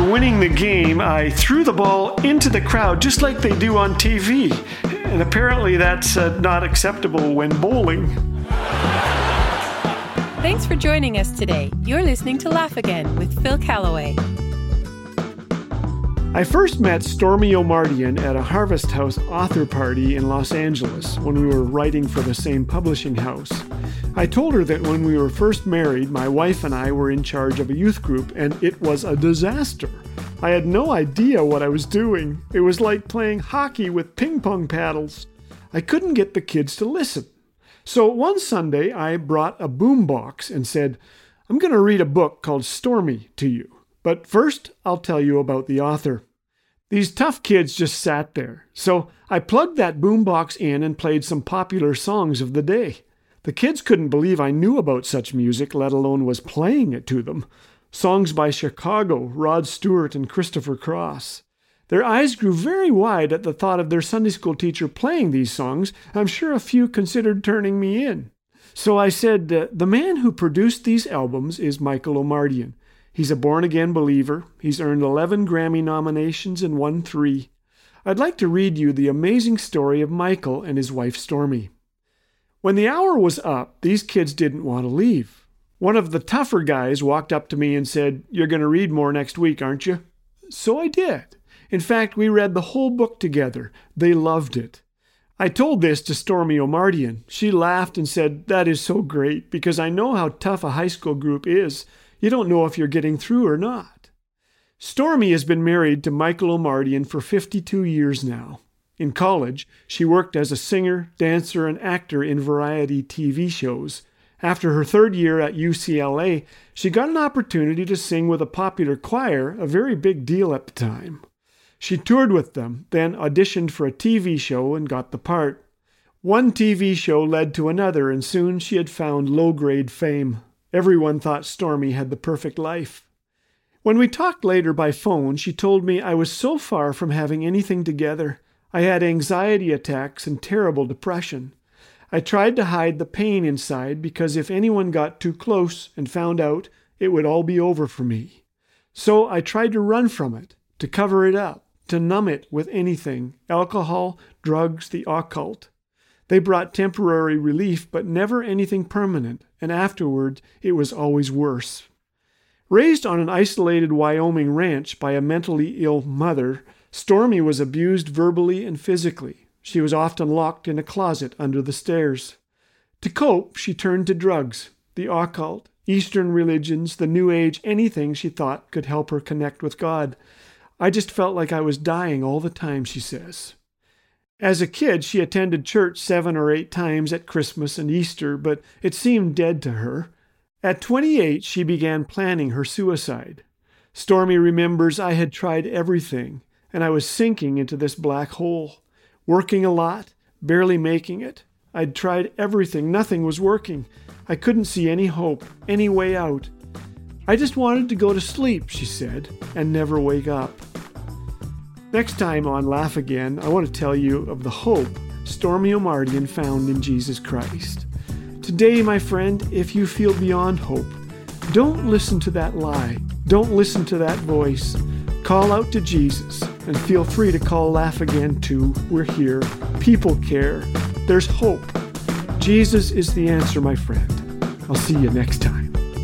winning the game, I threw the ball into the crowd just like they do on TV. And apparently that's not acceptable when bowling. Thanks for joining us today. You're listening to Laugh Again with Phil Callaway. I first met Stormy Omartian at a Harvest House author party in Los Angeles when we were writing for the same publishing house. I told her that when we were first married, my wife and I were in charge of a youth group, and it was a disaster. I had no idea what I was doing. It was like playing hockey with ping pong paddles. I couldn't get the kids to listen. So one Sunday, I brought a boombox and said, I'm going to read a book called Stormy to you. But first, I'll tell you about the author. These tough kids just sat there. So I plugged that boombox in and played some popular songs of the day. The kids couldn't believe I knew about such music, let alone was playing it to them. Songs by Chicago, Rod Stewart, and Christopher Cross. Their eyes grew very wide at the thought of their Sunday school teacher playing these songs. I'm sure a few considered turning me in. So I said, the man who produced these albums is Michael Omartian. He's a born-again believer. He's earned 11 Grammy nominations and won 3. I'd like to read you the amazing story of Michael and his wife Stormy. When the hour was up, these kids didn't want to leave. One of the tougher guys walked up to me and said, You're going to read more next week, aren't you? So I did. In fact, we read the whole book together. They loved it. I told this to Stormy Omartian. She laughed and said, That is so great, because I know how tough a high school group is. You don't know if you're getting through or not. Stormy has been married to Michael Omartian for 52 years now. In college, she worked as a singer, dancer, and actor in variety TV shows. After her third year at UCLA, she got an opportunity to sing with a popular choir, a very big deal at the time. She toured with them, then auditioned for a TV show and got the part. One TV show led to another, and soon she had found low-grade fame. Everyone thought Stormy had the perfect life. When we talked later by phone, she told me I was so far from having anything together. I had anxiety attacks and terrible depression. I tried to hide the pain inside because if anyone got too close and found out, it would all be over for me. So I tried to run from it, to cover it up, to numb it with anything, alcohol, drugs, the occult. They brought temporary relief, but never anything permanent, and afterward it was always worse. Raised on an isolated Wyoming ranch by a mentally ill mother, Stormy was abused verbally and physically. She was often locked in a closet under the stairs. To cope, she turned to drugs, the occult, Eastern religions, the New Age, anything she thought could help her connect with God. I just felt like I was dying all the time, she says. As a kid, she attended church 7 or 8 times at Christmas and Easter, but it seemed dead to her. At 28, she began planning her suicide. Stormy remembers I had tried everything, and I was sinking into this black hole. Working a lot, barely making it. I'd tried everything, nothing was working. I couldn't see any hope, any way out. I just wanted to go to sleep, she said, and never wake up. Next time on Laugh Again, I want to tell you of the hope Stormy Omartian found in Jesus Christ. Today, my friend, if you feel beyond hope, don't listen to that lie. Don't listen to that voice. Call out to Jesus and feel free to call Laugh Again too. We're here. People care. There's hope. Jesus is the answer, my friend. I'll see you next time.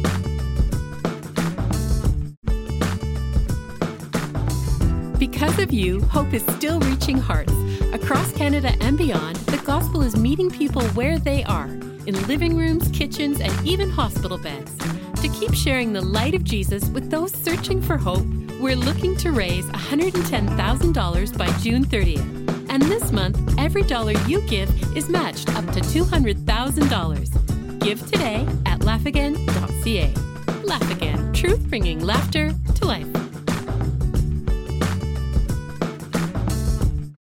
Because of you, hope is still reaching hearts. Across Canada and beyond, the gospel is meeting people where they are, in living rooms, kitchens, and even hospital beds. To keep sharing the light of Jesus with those searching for hope, we're looking to raise $110,000 by June 30th. And this month, every dollar you give is matched up to $200,000. Give today at laughagain.ca. Laugh Again, truth bringing laughter to life.